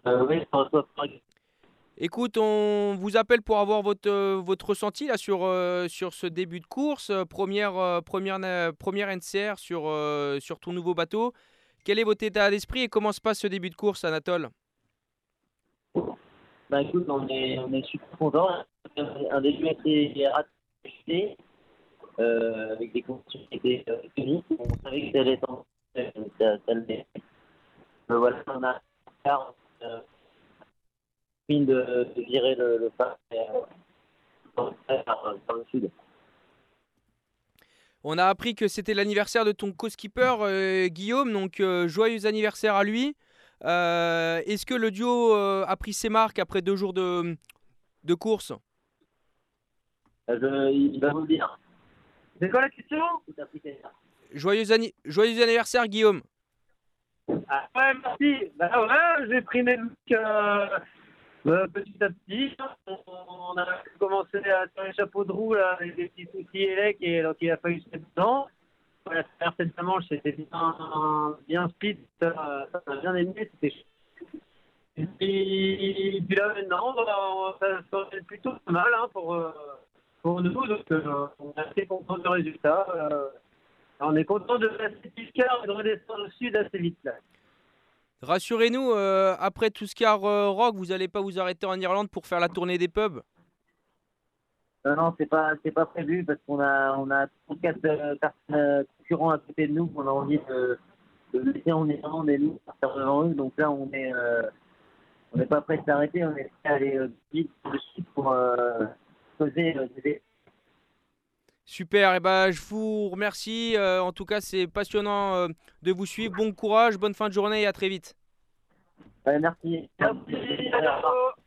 Oui, je reçois pas. Écoute, on vous appelle pour avoir votre ressenti là sur ce début de course, première NCR sur ton nouveau bateau. Quel est votre état d'esprit et comment se passe ce début de course, Anatole? Bah écoute, on est super content. Un début assez raté, avec des conditions qui étaient uniques. On savait que ça allait être ça l'est. Voilà, on a euh, fini de virer le phare par le sud. On a appris que c'était l'anniversaire de ton co-skipper Guillaume, donc joyeux anniversaire à lui. Est-ce que le duo a pris ses marques après 2 jours de course? Il va vous le dire. C'est quoi la question? Tout à fait. Joyeux anniversaire Guillaume. Ah ouais, merci. Bah ouais, j'ai pris mes looks petit à petit. On a commencé à faire les chapeaux de roue là, avec des petits soucis élec et donc il a fallu se mettre dedans. La traversée de la Manche, c'était bien speed, ça m'a bien aimé, c'était chouette. Et puis là maintenant, bah, ça se passe plutôt pas mal hein, pour nous, donc on est assez content du résultat. On est content de passer Piscar et de redescendre au sud assez vite là. Rassurez-nous, après Tuscar Rock, vous n'allez pas vous arrêter en Irlande pour faire la tournée des pubs? Non, non, c'est pas prévu parce qu'on a 34 personnes concurrents à côté de nous qu'on a envie de laisser en Irlande et nous partir devant eux. Donc là, on n'est pas prêt de s'arrêter, on est prêt à aller vite dessus pour poser des. Super, et ben je vous remercie. En tout cas, c'est passionnant de vous suivre. Bon courage, bonne fin de journée et à très vite. Ouais, merci. Merci. À bientôt.